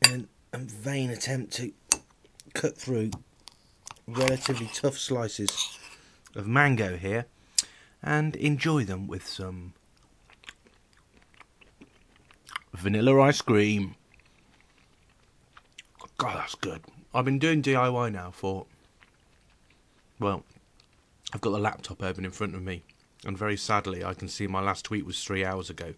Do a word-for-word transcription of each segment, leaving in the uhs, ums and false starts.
in a vain attempt to cut through relatively tough slices of mango here and enjoy them with some vanilla ice cream. God, that's good. I've been doing D I Y now for, well, I've got the laptop open in front of me, and very sadly I can see my last tweet was three hours ago.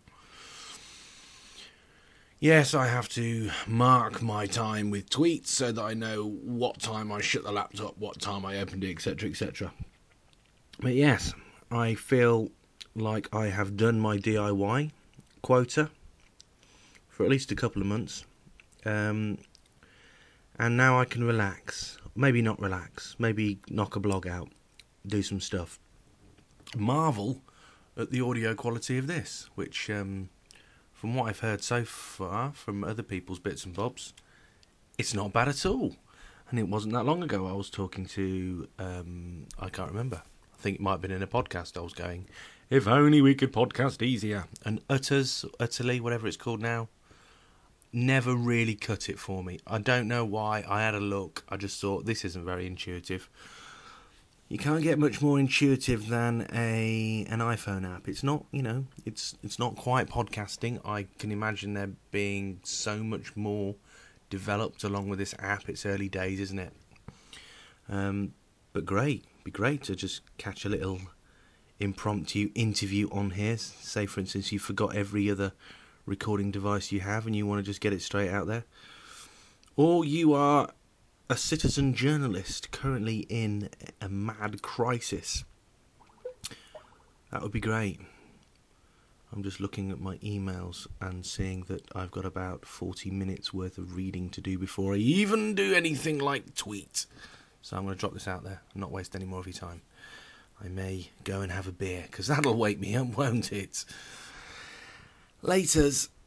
Yes, I have to mark my time with tweets so that I know what time I shut the laptop, what time I opened it, et cetera, et cetera. But yes, I feel like I have done my D I Y quota for at least a couple of months. Um, and now I can relax. Maybe not relax. Maybe knock a blog out. Do some stuff. Marvel at the audio quality of this, which... Um, From what I've heard so far from other people's bits and bobs, it's not bad at all. And it wasn't that long ago I was talking to, um, I can't remember. I think it might have been in a podcast I was going, if only we could podcast easier. And Utters, Utterly, whatever it's called now, never really cut it for me. I don't know why. I had a look. I just thought, this isn't very intuitive. You can't get much more intuitive than a an iPhone app. It's not, you know, it's it's not quite podcasting. I can imagine there being so much more developed along with this app. It's early days, isn't it? Um, but great. It'd be great to just catch a little impromptu interview on here. Say, for instance, you forgot every other recording device you have and you want to just get it straight out there. Or you are a citizen journalist currently in a mad crisis. That would be great. I'm just looking at my emails and seeing that I've got about forty minutes worth of reading to do before I even do anything like tweet. So I'm going to drop this out there and not waste any more of your time. I may go and have a beer, because that'll wake me up, won't it? Laters.